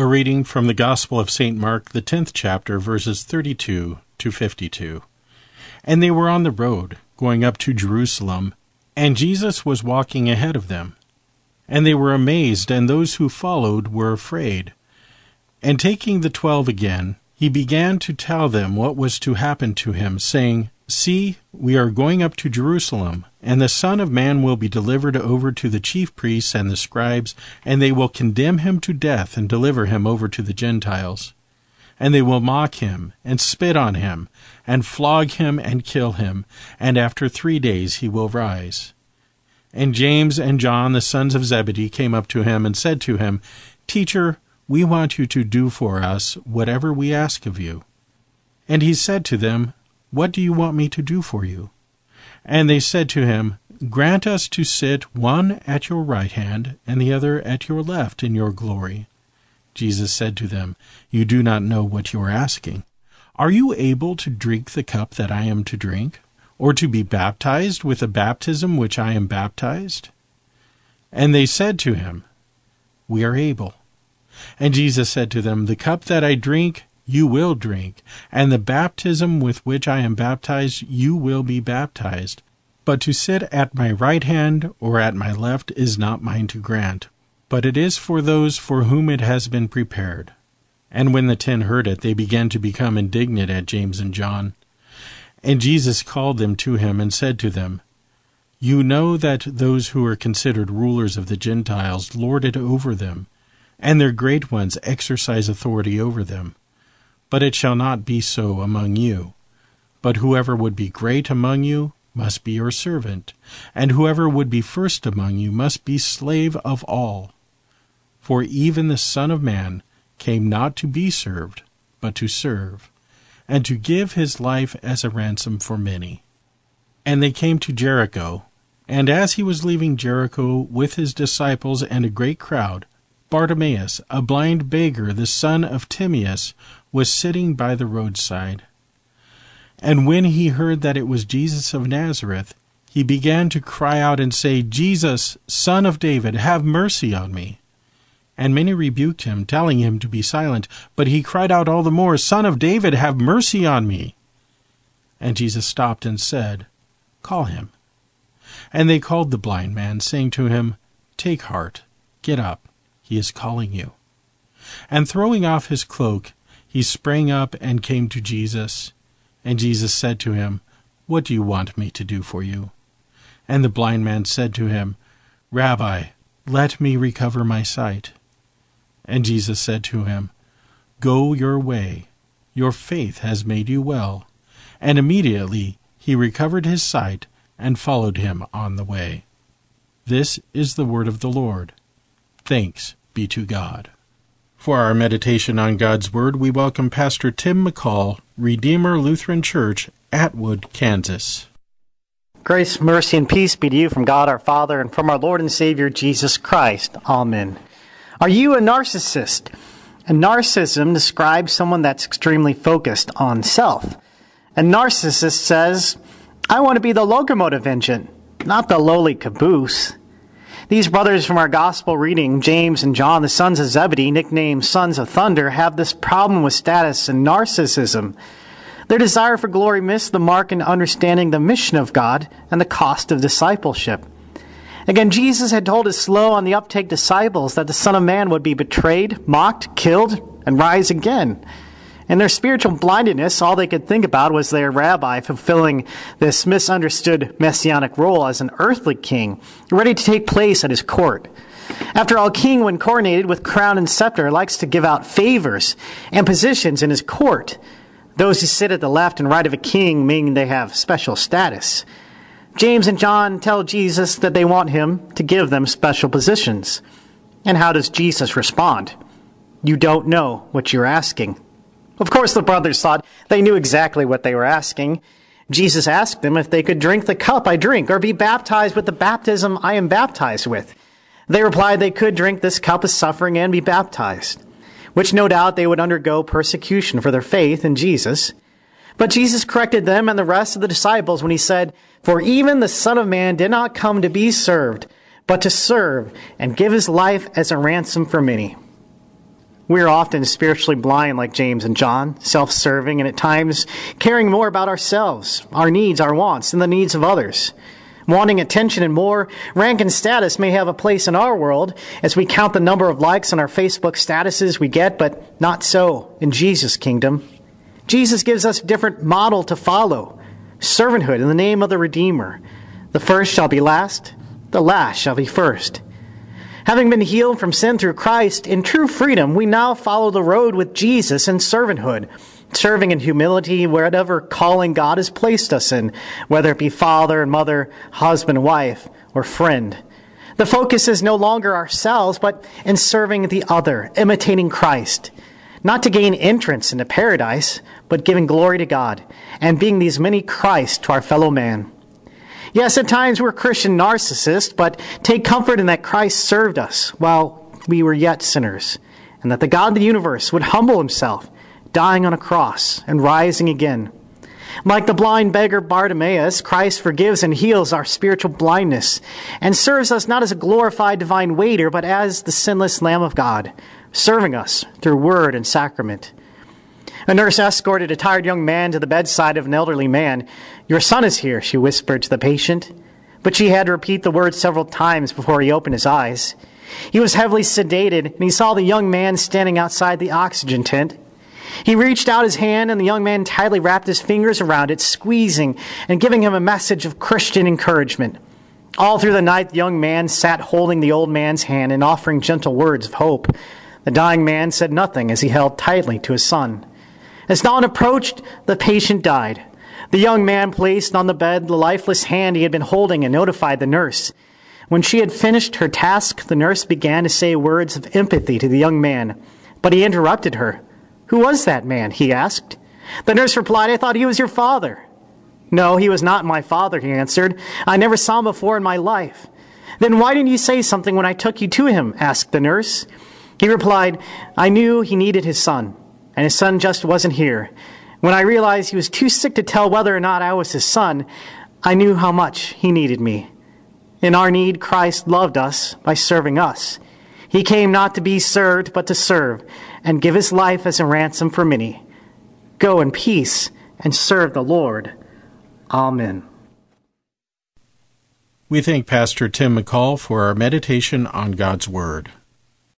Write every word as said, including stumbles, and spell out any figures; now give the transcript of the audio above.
A reading from the Gospel of Saint Mark, the tenth chapter, verses thirty-two to fifty-two. And they were on the road, going up to Jerusalem, and Jesus was walking ahead of them. And they were amazed, and those who followed were afraid. And taking the twelve again, he began to tell them what was to happen to him, saying, See, we are going up to Jerusalem, and the Son of Man will be delivered over to the chief priests and the scribes, and they will condemn him to death and deliver him over to the Gentiles. And they will mock him, and spit on him, and flog him, and kill him, and after three days he will rise. And James and John, the sons of Zebedee, came up to him and said to him, Teacher, we want you to do for us whatever we ask of you. And he said to them, What do you want me to do for you? And they said to him, Grant us to sit one at your right hand, and the other at your left in your glory. Jesus said to them, You do not know what you are asking. Are you able to drink the cup that I am to drink, or to be baptized with the baptism which I am baptized? And they said to him, We are able. And Jesus said to them, The cup that I drink, you will drink, and the baptism with which I am baptized, you will be baptized. But to sit at my right hand or at my left is not mine to grant, but it is for those for whom it has been prepared. And when the ten heard it, they began to become indignant at James and John. And Jesus called them to him and said to them, You know that those who are considered rulers of the Gentiles lord it over them, and their great ones exercise authority over them. But it shall not be so among you. But whoever would be great among you must be your servant, and whoever would be first among you must be slave of all. For even the Son of Man came not to be served, but to serve, and to give his life as a ransom for many. And they came to Jericho, and as he was leaving Jericho with his disciples and a great crowd, Bartimaeus, a blind beggar, the son of Timaeus, was sitting by the roadside. And when he heard that it was Jesus of Nazareth, he began to cry out and say, Jesus, Son of David, have mercy on me. And many rebuked him, telling him to be silent. But he cried out all the more, Son of David, have mercy on me. And Jesus stopped and said, Call him. And they called the blind man, saying to him, Take heart, get up, he is calling you. And throwing off his cloak, he sprang up and came to Jesus. And Jesus said to him, What do you want me to do for you? And the blind man said to him, Rabbi, let me recover my sight. And Jesus said to him, Go your way, your faith has made you well. And immediately he recovered his sight and followed him on the way. This is the word of the Lord. Thanks be to God. For our meditation on God's Word, we welcome Pastor Tim McCall, Redeemer Lutheran Church, Atwood, Kansas. Grace, mercy, and peace be to you from God our Father and from our Lord and Savior Jesus Christ. Amen. Are you a narcissist? And narcissism describes someone that's extremely focused on self. A narcissist says, I want to be the locomotive engine, not the lowly caboose. These brothers from our gospel reading, James and John, the sons of Zebedee, nicknamed Sons of Thunder, have this problem with status and narcissism. Their desire for glory missed the mark in understanding the mission of God and the cost of discipleship. Again, Jesus had told his slow on the uptake disciples that the Son of Man would be betrayed, mocked, killed, and rise again. In their spiritual blindness, all they could think about was their rabbi fulfilling this misunderstood messianic role as an earthly king, ready to take place at his court. After all, a king, when coronated with crown and scepter, likes to give out favors and positions in his court. Those who sit at the left and right of a king mean they have special status. James and John tell Jesus that they want him to give them special positions. And how does Jesus respond? You don't know what you're asking. Of course, the brothers thought they knew exactly what they were asking. Jesus asked them if they could drink the cup I drink or be baptized with the baptism I am baptized with. They replied they could drink this cup of suffering and be baptized, which no doubt they would undergo persecution for their faith in Jesus. But Jesus corrected them and the rest of the disciples when he said, For even the Son of Man did not come to be served, but to serve and give his life as a ransom for many. We are often spiritually blind like James and John, self-serving, and at times caring more about ourselves, our needs, our wants, than the needs of others. Wanting attention and more rank and status may have a place in our world as we count the number of likes on our Facebook statuses we get, but not so in Jesus' kingdom. Jesus gives us a different model to follow, servanthood in the name of the Redeemer. The first shall be last, the last shall be first. Having been healed from sin through Christ, in true freedom, we now follow the road with Jesus in servanthood, serving in humility wherever calling God has placed us in, whether it be father and mother, husband, wife, or friend. The focus is no longer ourselves, but in serving the other, imitating Christ, not to gain entrance into paradise, but giving glory to God and being these many Christs to our fellow man. Yes, at times we're Christian narcissists, but take comfort in that Christ served us while we were yet sinners, and that the God of the universe would humble himself, dying on a cross and rising again. Like the blind beggar Bartimaeus, Christ forgives and heals our spiritual blindness and serves us not as a glorified divine waiter, but as the sinless Lamb of God, serving us through word and sacrament. A nurse escorted a tired young man to the bedside of an elderly man. "Your son is here," she whispered to the patient. But she had to repeat the words several times before he opened his eyes. He was heavily sedated, and he saw the young man standing outside the oxygen tent. He reached out his hand, and the young man tightly wrapped his fingers around it, squeezing and giving him a message of Christian encouragement. All through the night, the young man sat holding the old man's hand and offering gentle words of hope. The dying man said nothing as he held tightly to his son. As dawn approached, the patient died. The young man placed on the bed the lifeless hand he had been holding and notified the nurse. When she had finished her task, the nurse began to say words of empathy to the young man, but he interrupted her. "Who was that man?" he asked. The nurse replied, "I thought he was your father." "No, he was not my father," he answered. "I never saw him before in my life." "Then why didn't you say something when I took you to him?" asked the nurse. He replied, "I knew he needed his son, and his son just wasn't here. When I realized he was too sick to tell whether or not I was his son, I knew how much he needed me." In our need, Christ loved us by serving us. He came not to be served, but to serve, and give his life as a ransom for many. Go in peace and serve the Lord. Amen. We thank Pastor Tim McCall for our meditation on God's Word.